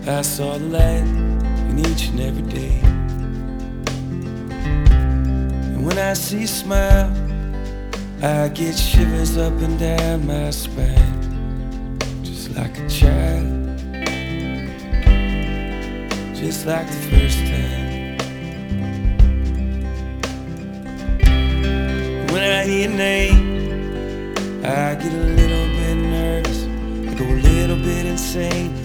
I saw the light in each and every day. And when I see you smile, I get shivers up and down my spine. Just like a child, just like the first time. When I hear your name, I get a little bit nervous, I go a little bit insane.